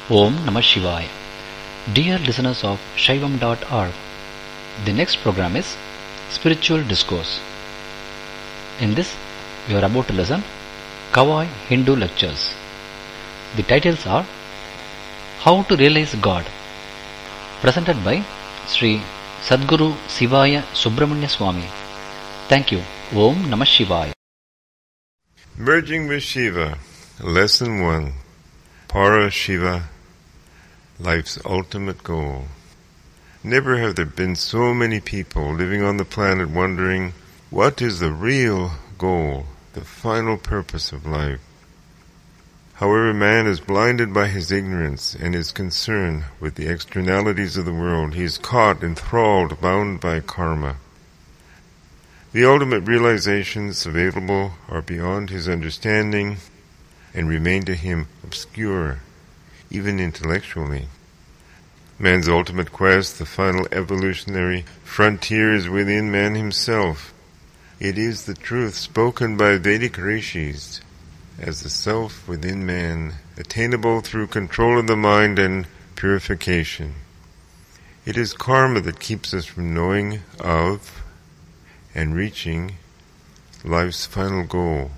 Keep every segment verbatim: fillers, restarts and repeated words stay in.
Om Namah Shivaya. Dear listeners of Shaivam dot org, the next program is Spiritual Discourse. In this, we are about to listen Kawai Hindu Lectures. The titles are How to Realize God, presented by Sri Sadguru Sivaya Subramanya Swami. Thank you. Om Namah Shivaya. Merging with Shiva, Lesson one. Para Shiva, life's ultimate goal. Never have there been so many people living on the planet wondering, what is the real goal, the final purpose of life? However, man is blinded by his ignorance and is concerned with the externalities of the world. He is caught, enthralled, bound by karma. The ultimate realizations available are beyond his understanding and remain to him obscure, even intellectually. Man's ultimate quest, the final evolutionary frontier, is within man himself. It is the truth spoken by Vedic rishis as the self within man, attainable through control of the mind and purification. It is karma that keeps us from knowing of and reaching life's final goal.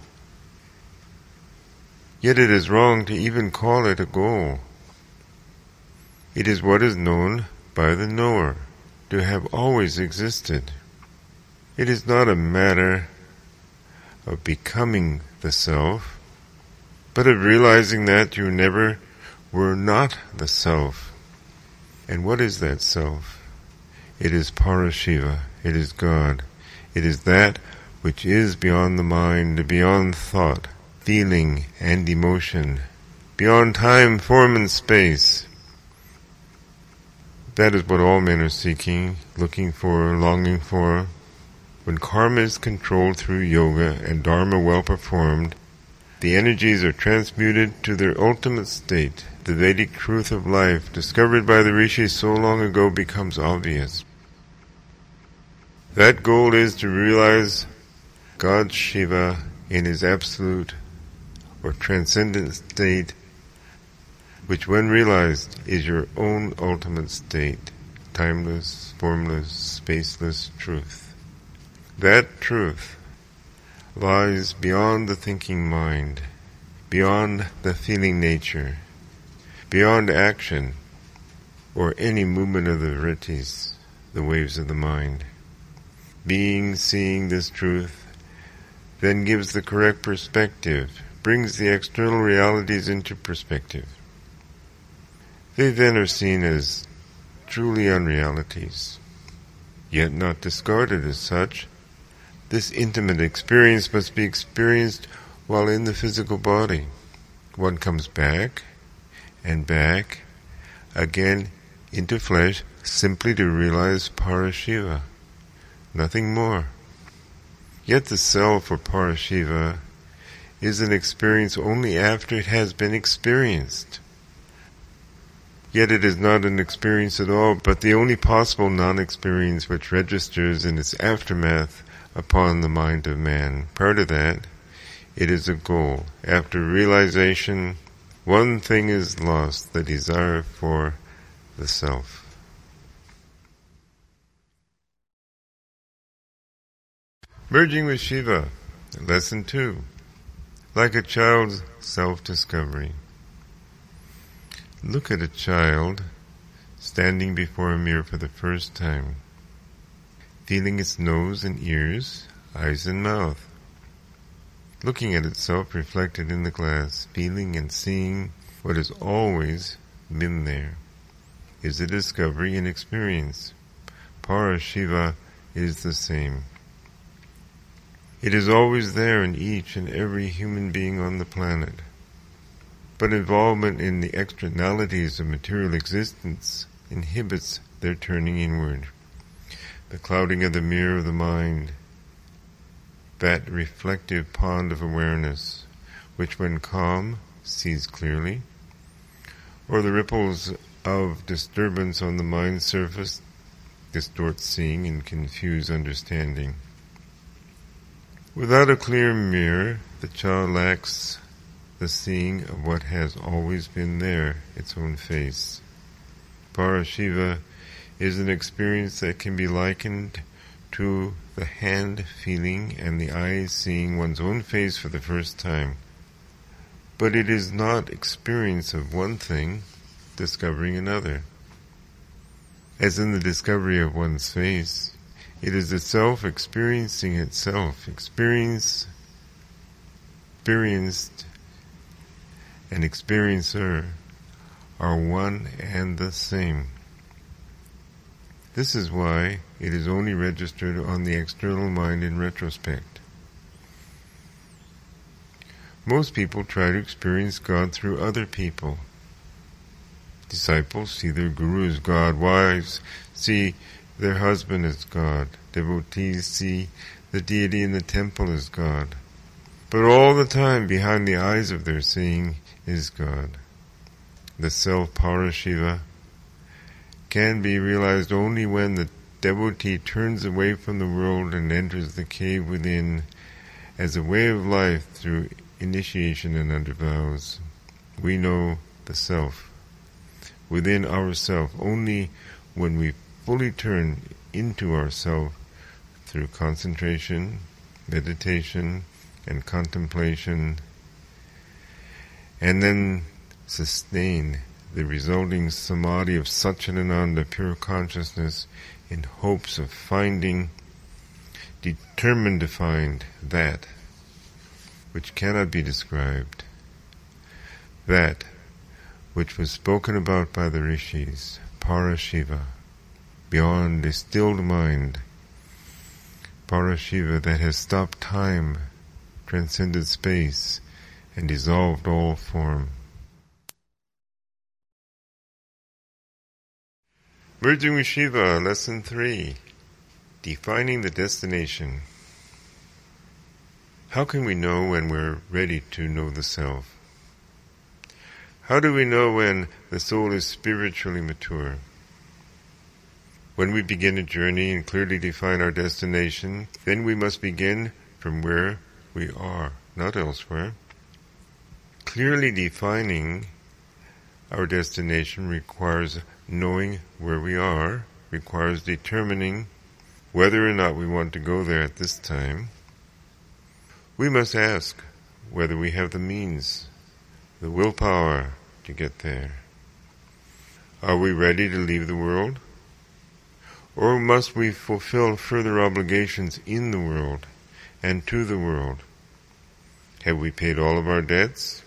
Yet it is wrong to even call it a goal. It is what is known by the knower to have always existed. It is not a matter of becoming the self, but of realizing that you never were not the self. And what is that self? It is Parashiva. It is God. It is that which is beyond the mind, beyond thought, feeling, and emotion, beyond time, form, and space. That is what all men are seeking, looking for, longing for. When karma is controlled through yoga and dharma well performed, the energies are transmuted to their ultimate state. The Vedic truth of life, discovered by the rishis so long ago, becomes obvious. That goal is to realize God Shiva in his absolute or transcendent state, which when realized is your own ultimate state, timeless, formless, spaceless truth. That truth lies beyond the thinking mind, beyond the feeling nature, beyond action, or any movement of the vrittis, the waves of the mind. Being, seeing this truth, then gives the correct perspective, brings the external realities into perspective. They then are seen as truly unrealities, yet not discarded as such. This intimate experience must be experienced while in the physical body. One comes back and back again into flesh simply to realize Parashiva, nothing more. Yet the self or Parashiva is an experience only after it has been experienced. Yet it is not an experience at all, but the only possible non-experience which registers in its aftermath upon the mind of man. Prior to that, it is a goal. After realization, one thing is lost, the desire for the self. Merging with Shiva, Lesson two. Like a child's self-discovery. Look at a child standing before a mirror for the first time, feeling its nose and ears, eyes and mouth, looking at itself reflected in the glass, feeling and seeing what has always been there, is a discovery and experience. Parashiva is the same. It is always there in each and every human being on the planet. But involvement in the externalities of material existence inhibits their turning inward. The clouding of the mirror of the mind, that reflective pond of awareness, which when calm sees clearly, or the ripples of disturbance on the mind's surface distort seeing and confuse understanding. Without a clear mirror, the child lacks the seeing of what has always been there, its own face. Parashiva is an experience that can be likened to the hand feeling and the eyes seeing one's own face for the first time. But it is not experience of one thing discovering another. As in the discovery of one's face, it is the self experiencing itself. Experience, experienced and experiencer are one and the same. This is why it is only registered on the external mind in retrospect. Most people try to experience God through other people. Disciples see their guru as God. Wives see their husband as God. Devotees see the deity in the temple as God. But all the time behind the eyes of their seeing is God. The self Parashiva can be realized only when the devotee turns away from the world and enters the cave within as a way of life through initiation and under vows. We know the self within ourself only when we fully turn into ourself through concentration, meditation, and contemplation, and then sustain the resulting samadhi of Satchidananda, pure consciousness, in hopes of finding, determined to find that which cannot be described, that which was spoken about by the rishis, Parashiva, beyond a stilled mind, Parashiva that has stopped time, transcended space, and dissolved all form. Merging with Shiva, Lesson three, Defining the Destination. How can we know when we're ready to know the self? How do we know when the soul is spiritually mature? When we begin a journey and clearly define our destination, then we must begin from where we are, not elsewhere. Clearly defining our destination requires knowing where we are, requires determining whether or not we want to go there at this time. We must ask whether we have the means, the willpower to get there. Are we ready to leave the world? Or must we fulfill further obligations in the world and to the world? Have we paid all of our debts?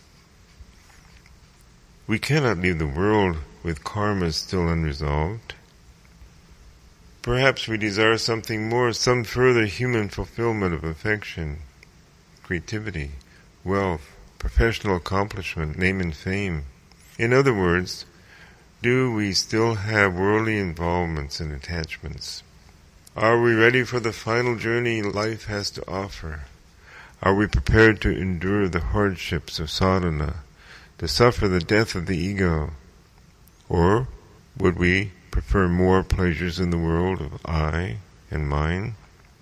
We cannot leave the world with karma still unresolved. Perhaps we desire something more, some further human fulfillment of affection, creativity, wealth, professional accomplishment, name and fame. In other words, do we still have worldly involvements and attachments? Are we ready for the final journey life has to offer? Are we prepared to endure the hardships of sadhana, to suffer the death of the ego? Or would we prefer more pleasures in the world of I and mine?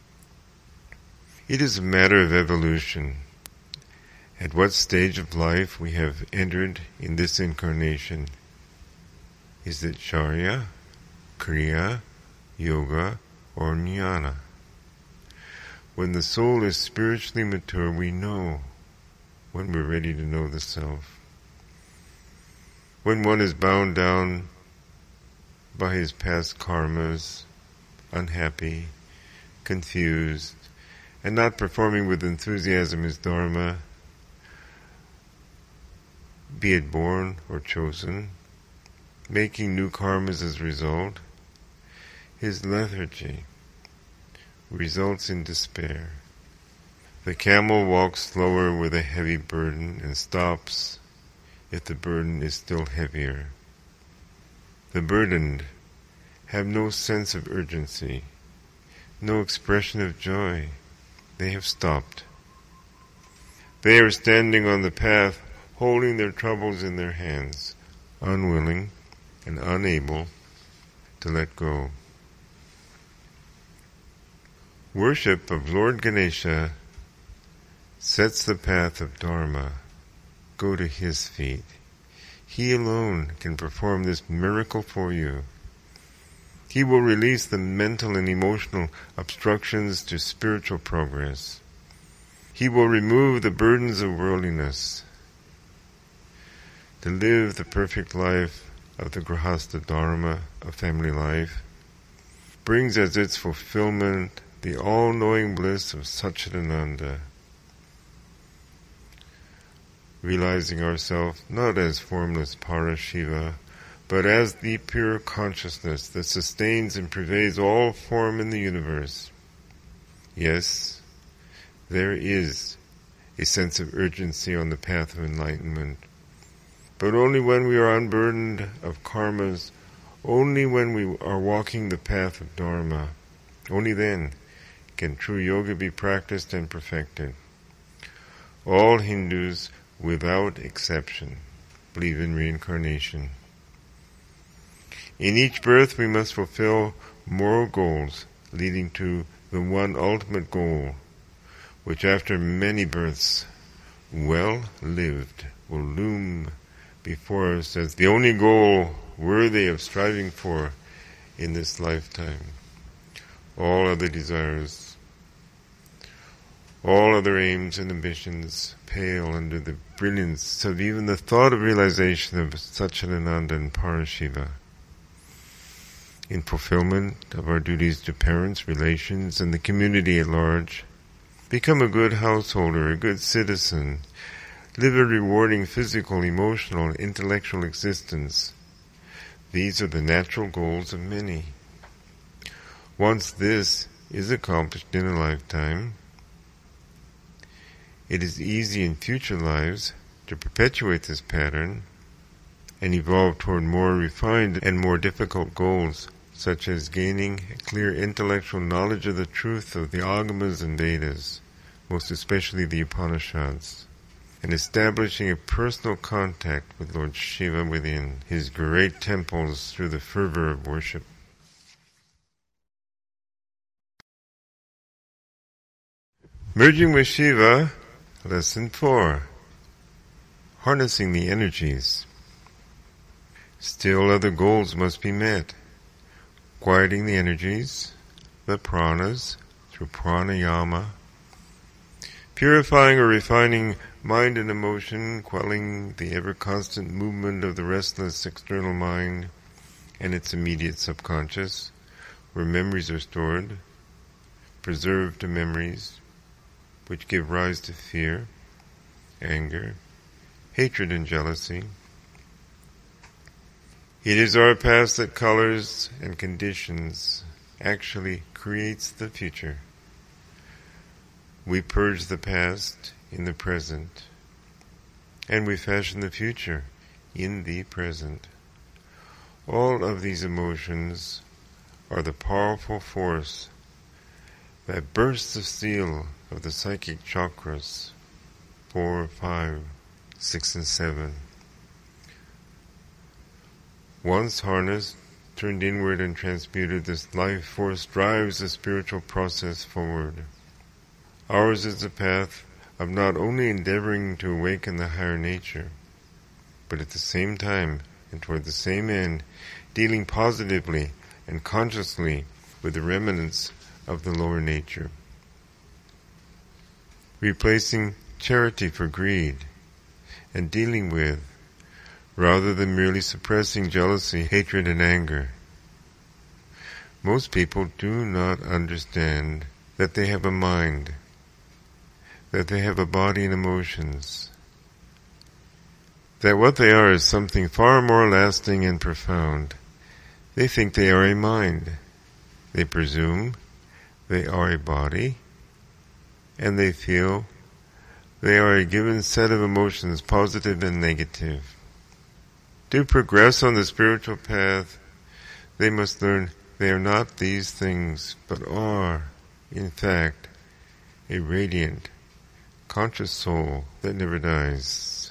It is a matter of evolution. At what stage of life we have entered in this incarnation? Is it Charya, Kriya, Yoga, or Jnana? When the soul is spiritually mature, we know when we're ready to know the self. When one is bound down by his past karmas, unhappy, confused, and not performing with enthusiasm his dharma, be it born or chosen, making new karmas as a result, his lethargy results in despair. The camel walks slower with a heavy burden and stops if the burden is still heavier. The burdened have no sense of urgency, no expression of joy. They have stopped. They are standing on the path, holding their troubles in their hands, unwilling and unable to let go. Worship of Lord Ganesha sets the path of Dharma, go to His feet. He alone can perform this miracle for you. He will release the mental and emotional obstructions to spiritual progress. He will remove the burdens of worldliness. To live the perfect life of the Grihastha Dharma, of family life, brings as its fulfillment the all-knowing bliss of Satchidananda, realizing ourselves not as formless Parashiva, but as the pure consciousness that sustains and pervades all form in the universe. Yes, there is a sense of urgency on the path of enlightenment, but only when we are unburdened of karmas, only when we are walking the path of Dharma, only then can true yoga be practiced and perfected. All Hindus, without exception, believe in reincarnation. In each birth we must fulfill moral goals leading to the one ultimate goal, which after many births, well lived, will loom before us as the only goal worthy of striving for in this lifetime. All other desires, all other aims and ambitions pale under the brilliance of even the thought of realization of Satchidananda and Parashiva. In fulfillment of our duties to parents, relations, and the community at large, become a good householder, a good citizen, live a rewarding physical, emotional, and intellectual existence. These are the natural goals of many. Once this is accomplished in a lifetime, it is easy in future lives to perpetuate this pattern and evolve toward more refined and more difficult goals, such as gaining clear intellectual knowledge of the truth of the Agamas and Vedas, most especially the Upanishads, and establishing a personal contact with Lord Shiva within his great temples through the fervor of worship. Merging with Shiva, Lesson four. Harnessing the energies. Still other goals must be met. Quieting the energies, the pranas, through pranayama. Purifying or refining mind and emotion, quelling the ever-constant movement of the restless external mind and its immediate subconscious, where memories are stored, preserved memories, which give rise to fear, anger, hatred, and jealousy. It is our past that colors and conditions, actually creates the future. We purge the past in the present, and we fashion the future in the present. All of these emotions are the powerful force that bursts the seal of the psychic chakras, four, five, six, and seven. Once harnessed, turned inward and transmuted, this life force drives the spiritual process forward. Ours is the path of not only endeavoring to awaken the higher nature, but at the same time, and toward the same end, dealing positively and consciously with the remnants of the lower nature. Replacing charity for greed, and dealing with, rather than merely suppressing jealousy, hatred, and anger. Most people do not understand that they have a mind, that they have a body and emotions, that what they are is something far more lasting and profound. They think they are a mind. They presume they are a body, and they feel they are a given set of emotions, positive and negative. To progress on the spiritual path, they must learn they are not these things, but are, in fact, a radiant, conscious soul that never dies,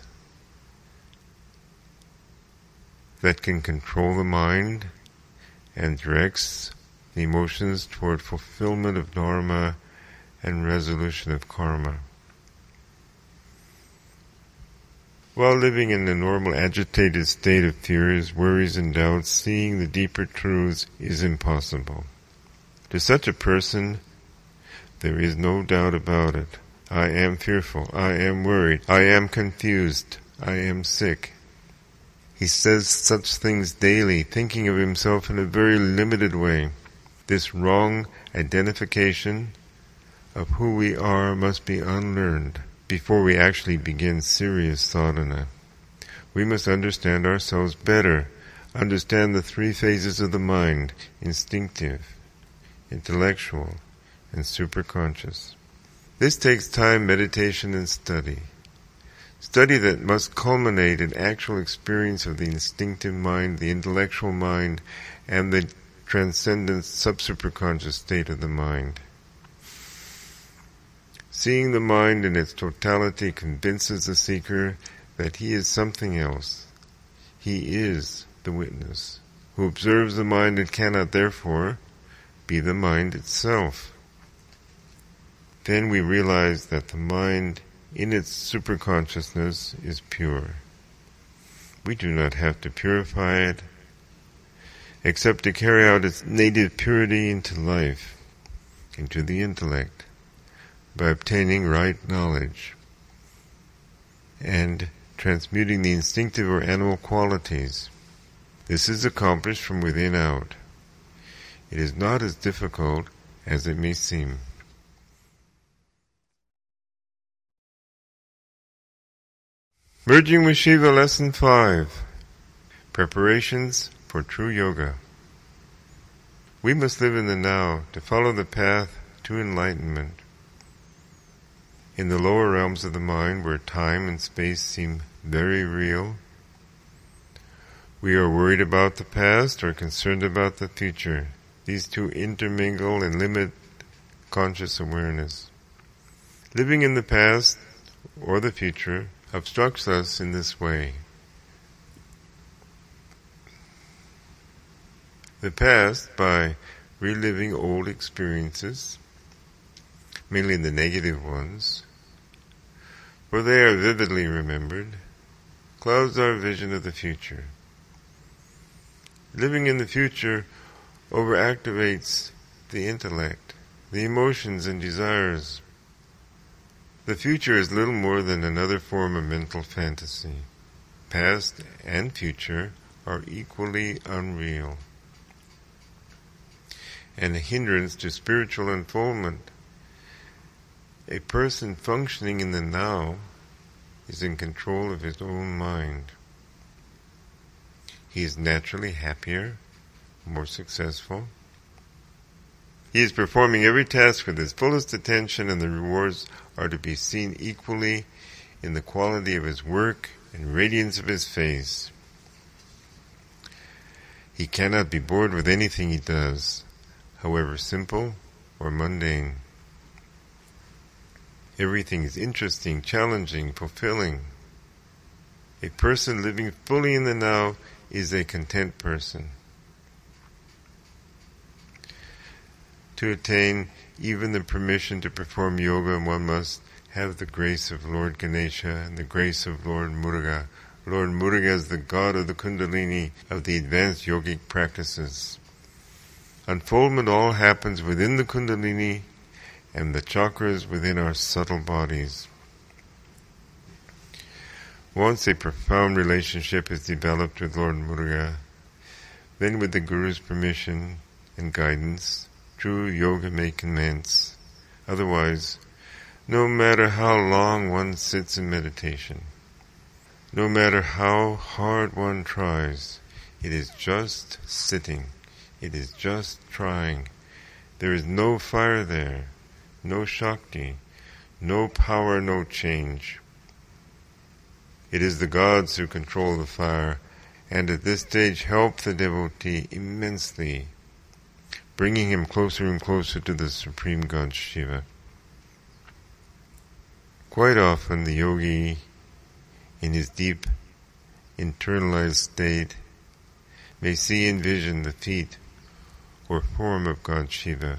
that can control the mind and directs the emotions toward fulfillment of dharma and resolution of karma. While living in the normal agitated state of fears, worries, and doubts, seeing the deeper truths is impossible. To such a person, there is no doubt about it. I am fearful. I am worried. I am confused. I am sick. He says such things daily, thinking of himself in a very limited way. This wrong identification of who we are must be unlearned before we actually begin serious sadhana. We must understand ourselves better, understand the three phases of the mind, instinctive, intellectual, and superconscious. This takes time, meditation, and study. Study that must culminate in actual experience of the instinctive mind, the intellectual mind, and the transcendent sub-superconscious state of the mind. Seeing the mind in its totality convinces the seeker that he is something else. He is the witness, who observes the mind and cannot therefore be the mind itself. Then we realize that the mind in its superconsciousness is pure. We do not have to purify it, except to carry out its native purity into life, into the intellect, by obtaining right knowledge and transmuting the instinctive or animal qualities. This is accomplished from within out. It is not as difficult as it may seem. Merging with Shiva, Lesson five. Preparations for True Yoga. We must live in the now to follow the path to enlightenment. In the lower realms of the mind, where time and space seem very real, we are worried about the past or concerned about the future. These two intermingle and limit conscious awareness. Living in the past or the future obstructs us in this way. The past, by reliving old experiences, mainly the negative ones, for they are vividly remembered, clouds our vision of the future. Living in the future overactivates the intellect, the emotions and desires. The future is little more than another form of mental fantasy. Past and future are equally unreal, and a hindrance to spiritual unfoldment. A person functioning in the now is in control of his own mind. He is naturally happier, more successful. He is performing every task with his fullest attention, and the rewards are to be seen equally in the quality of his work and radiance of his face. He cannot be bored with anything he does, however simple or mundane. Everything is interesting, challenging, fulfilling. A person living fully in the now is a content person. To attain even the permission to perform yoga, one must have the grace of Lord Ganesha and the grace of Lord Muruga. Lord Muruga is the god of the Kundalini of the advanced yogic practices. Unfoldment all happens within the Kundalini and the chakras within our subtle bodies. Once a profound relationship is developed with Lord Muruga, then with the Guru's permission and guidance, true yoga may commence. Otherwise, no matter how long one sits in meditation, no matter how hard one tries, it is just sitting. It is just trying. There is no fire there, no Shakti, no power, no change. It is the gods who control the fire, and at this stage help the devotee immensely, bringing him closer and closer to the Supreme God Shiva. Quite often the yogi, in his deep internalized state, may see and vision the feet or form of God Shiva.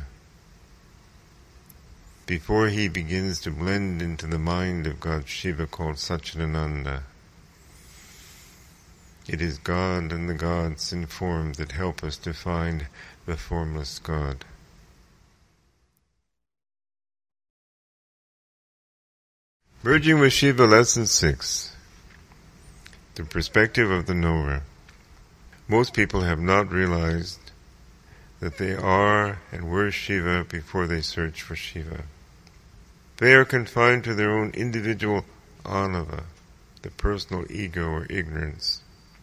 Before he begins to blend into the mind of God Shiva called Satchidananda, It is God and the gods in form that help us to find the formless God. Merging with Shiva, Lesson six. The perspective of the knower. Most people have not realized that they are and were Shiva before they search for Shiva. They are confined to their own individual anava, the personal ego or ignorance.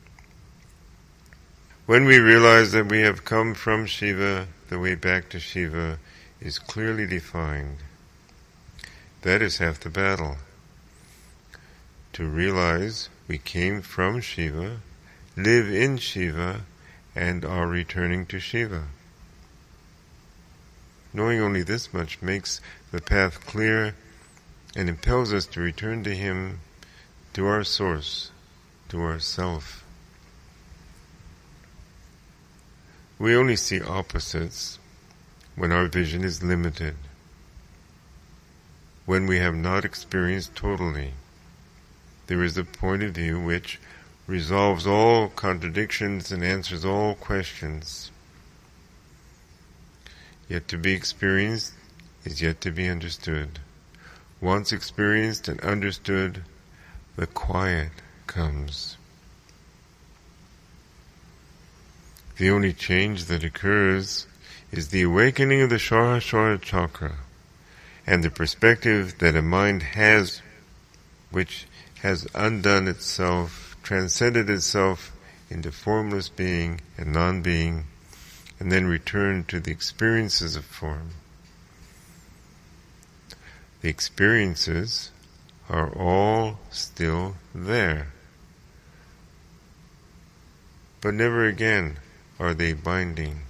When we realize that we have come from Shiva, the way back to Shiva is clearly defined. That is half the battle. To realize we came from Shiva, live in Shiva, and are returning to Shiva. Knowing only this much makes the path clear and impels us to return to Him, to our source, to our self. We only see opposites when our vision is limited, when we have not experienced totally. There is a point of view which resolves all contradictions and answers all questions. Yet to be experienced is yet to be understood. Once experienced and understood, the quiet comes. The only change that occurs is the awakening of the Sahasrara chakra and the perspective that a mind has which has undone itself, transcended itself into formless being and non-being, and then returned to the experiences of form. The experiences are all still there, but never again are they binding.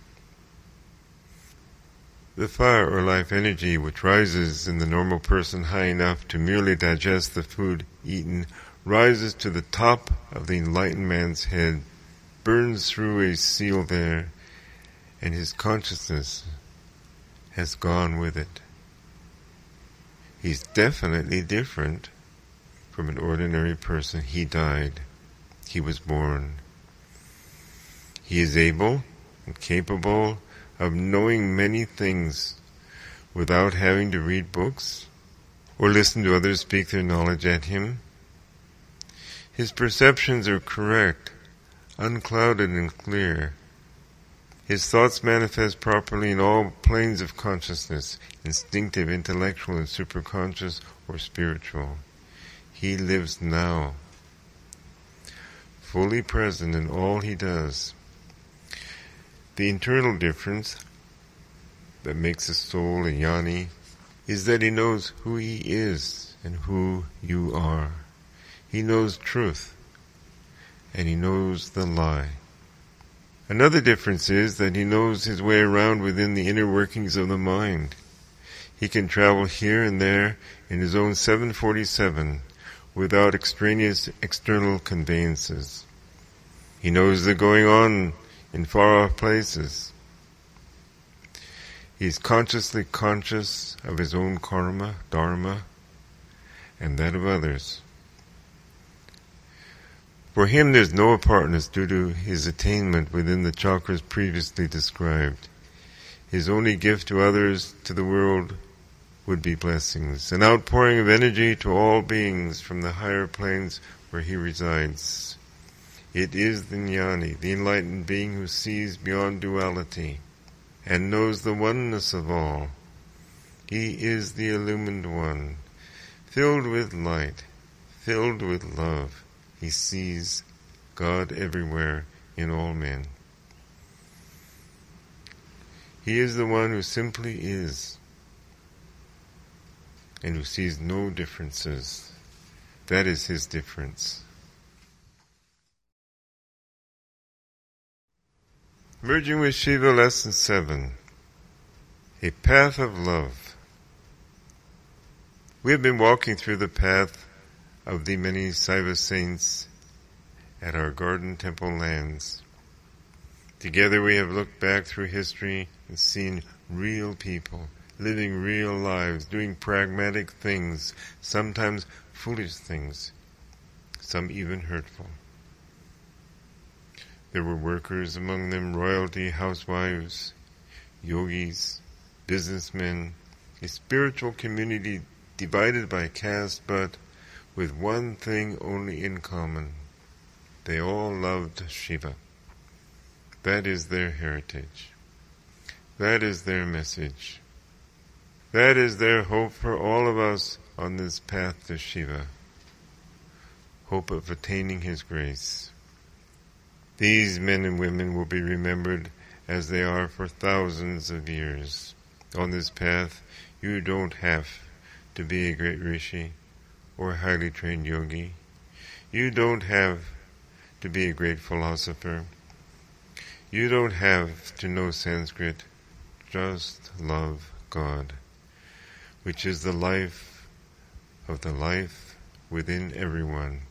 The fire or life energy which rises in the normal person high enough to merely digest the food eaten rises to the top of the enlightened man's head, burns through a seal there, and his consciousness has gone with it. He's definitely different from an ordinary person. He died. He was born. He is able and capable of knowing many things without having to read books or listen to others speak their knowledge at him. His perceptions are correct, unclouded and clear. His thoughts manifest properly in all planes of consciousness, instinctive, intellectual, and superconscious or spiritual. He lives now, fully present in all he does. The internal difference that makes a soul a jnani is that he knows who he is and who you are. He knows truth, and he knows the lie. Another difference is that he knows his way around within the inner workings of the mind. He can travel here and there in his own seven forty-seven without extraneous external conveyances. He knows the going on in far-off places. He is consciously conscious of his own karma, dharma, and that of others. For him there's no apartness due to his attainment within the chakras previously described. His only gift to others, to the world, would be blessings, an outpouring of energy to all beings from the higher planes where he resides. It is the jnani, the enlightened being who sees beyond duality and knows the oneness of all. He is the illumined one, filled with light, filled with love. He sees God everywhere in all men. He is the one who simply is and who sees no differences. That is his difference. Merging with Shiva, Lesson seven. A path of love. We have been walking through the path of the many Saiva saints at our garden temple lands. Together we have looked back through history and seen real people, living real lives, doing pragmatic things, sometimes foolish things, some even hurtful. There were workers among them, royalty, housewives, yogis, businessmen, a spiritual community divided by caste, but with one thing only in common. They all loved Shiva. That is their heritage. That is their message. That is their hope for all of us on this path to Shiva. Hope of attaining His grace. These men and women will be remembered as they are for thousands of years. On this path, you don't have to be a great rishi or a highly trained yogi. You don't have to be a great philosopher. You don't have to know Sanskrit. Just love God, which is the life of the life within everyone.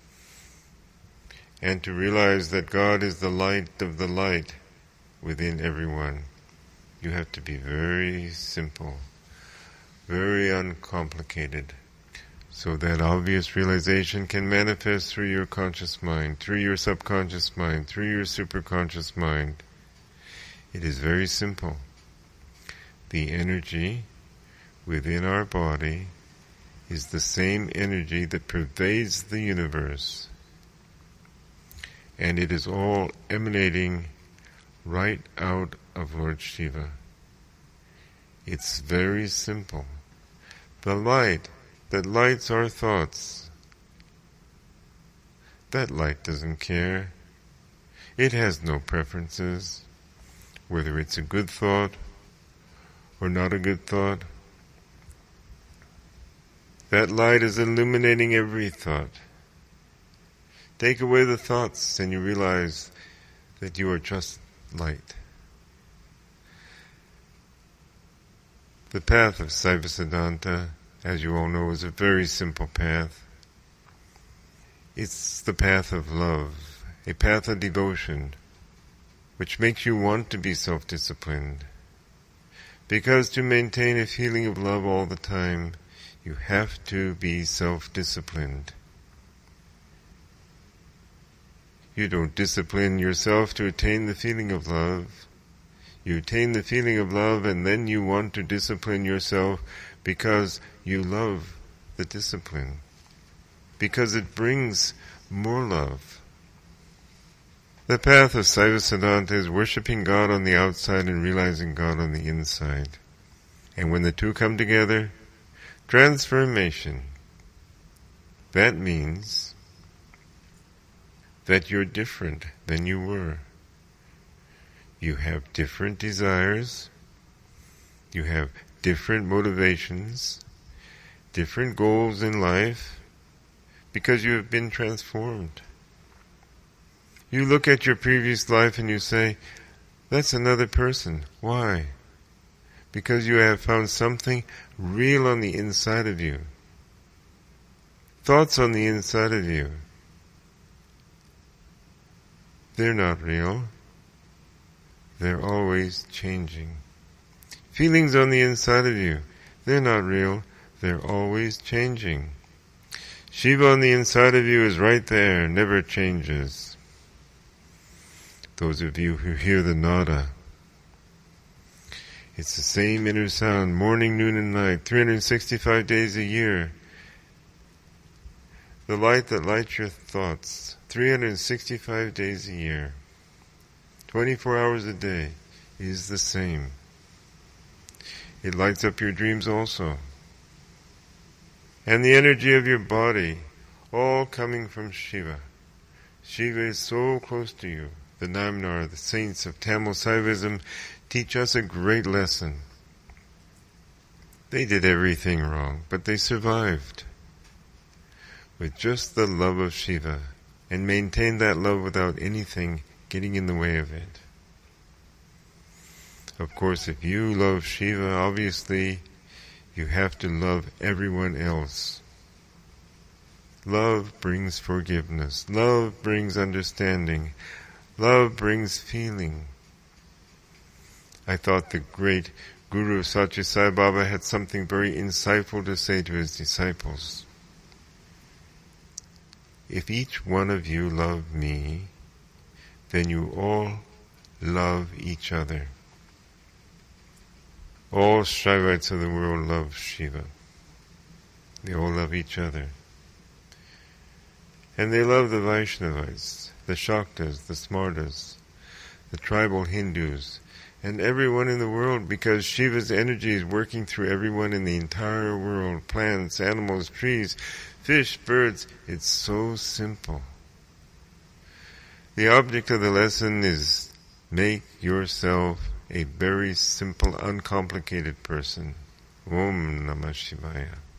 And to realize that God is the light of the light within everyone. You have to be very simple, very uncomplicated, so that obvious realization can manifest through your conscious mind, through your subconscious mind, through your superconscious mind. It is very simple. The energy within our body is the same energy that pervades the universe. And it is all emanating right out of Lord Shiva. It's very simple. The light that lights our thoughts, that light doesn't care. It has no preferences, whether it's a good thought or not a good thought. That light is illuminating every thought. Take away the thoughts and you realize that you are just light. The path of Saiva Siddhanta, as you all know, is a very simple path. It's the path of love, a path of devotion, which makes you want to be self-disciplined. Because to maintain a feeling of love all the time, you have to be self-disciplined. You don't discipline yourself to attain the feeling of love. You attain the feeling of love and then you want to discipline yourself because you love the discipline. Because it brings more love. The path of Saiva Siddhanta is worshipping God on the outside and realizing God on the inside. And when the two come together, transformation. That means that you're different than you were. You have different desires, you have different motivations, different goals in life, because you have been transformed. You look at your previous life and you say, that's another person. Why? Because you have found something real on the inside of you. Thoughts on the inside of you. They're not real. They're always changing. Feelings on the inside of you. They're not real. They're always changing. Shiva on the inside of you is right there, never changes. Those of you who hear the nada, it's the same inner sound, morning, noon, and night, three hundred sixty-five days a year. The light that lights your thoughts, three hundred sixty-five days a year, twenty-four hours a day, is the same. It lights up your dreams also. And the energy of your body, all coming from Shiva. Shiva is so close to you. The Namnar, the saints of Tamil Saivism, teach us a great lesson. They did everything wrong, but they survived with just the love of Shiva and maintained that love without anything getting in the way of it. Of course, if you love Shiva, obviously you have to love everyone else. Love brings forgiveness. Love brings understanding. Love brings feeling. I thought the great Guru Satya Sai Baba had something very insightful to say to his disciples. If each one of you love me, then you all love each other. All Shaivites of the world love Shiva. They all love each other. And they love the Vaishnavites, the Shaktas, the Smartas, the tribal Hindus, and everyone in the world, because Shiva's energy is working through everyone in the entire world. Plants, animals, trees, fish, birds. It's so simple. The object of the lesson is make yourself a very simple, uncomplicated person. Om Namah Shivaya.